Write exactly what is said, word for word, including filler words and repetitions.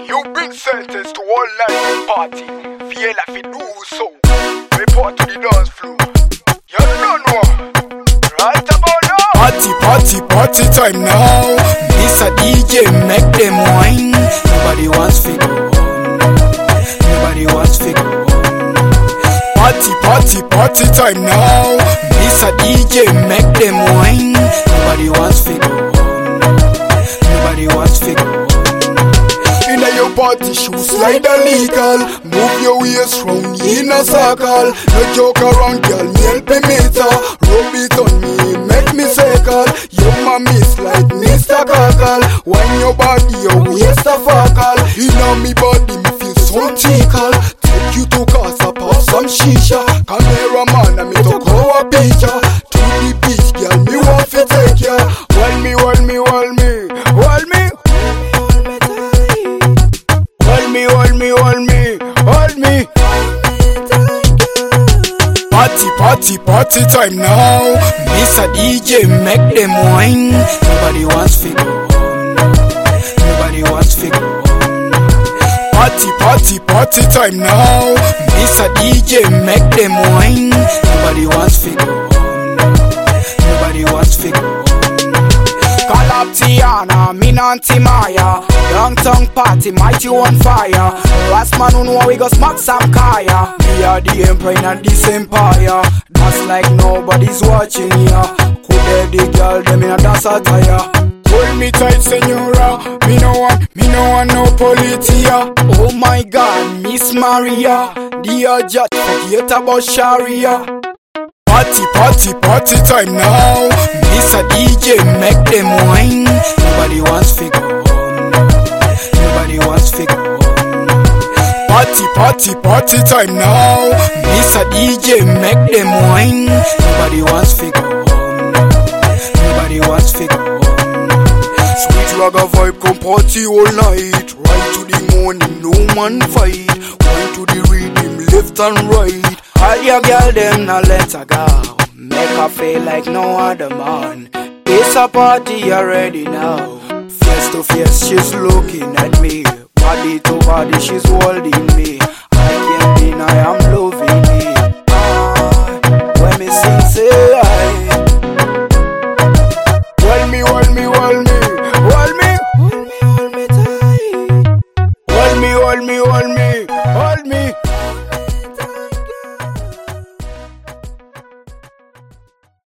You bring sentence to all night party. Feel like you do so. Report to the dance floor. You don't know. Right about now. Party, party, party time now. This a D J make them wine. Nobody wants to go home. Nobody wants to go home. Party, party, party time now. This a D J make them wine. Nobody wants to go home. Nobody wants to go home. Inna your party shoes slide illegal. Move your waist round in a circle. No joke around, girl, me help me meter. Rub it on me, make me circle. Your mommy like Mister Cockle. Wind your body, your waist a focal. Inna me body, me feel so tickle. Take you to casa, pop some shisha. Cameraman, I me to go a picture. To the beach, girl, me want to take ya. Hold me, hold me, hold me, hold me. Hold me, hold me, hold me, hold me. Party, party, party time now. Mister D J make them wine. Nobody wants to go home. Nobody wants to go home. Party, party, party time now. Mister D J make them wine. Nobody wants to go home. Nobody wants to go home. Call up Tiana, me Nanti Maya. Young tongue party, mighty on fire. Last man who know we go smack some kaya. We are the emperor in this empire. That's like nobody's watching ya. Could the girl them in a dance attire. Hold me tight, senora. Me no want, me no want no politia. Oh my God, Miss Maria. Dear judge, forget about Sharia. Party, party, party time now. Mister D J make them wine. Nobody wants to go home. Nobody wants to go home. Party, party, party time now. Mister D J make them wine. Nobody wants to go home. Nobody wants to go home. Sweet ragga vibe come party all night. Right to the morning, no man fight. Wine to the rhythm, left and right. All your girl them now let her go. Make her feel like no other man. It's a party already now. Face to face she's looking at me. Body to body she's holding me. I can't deny I'm looking.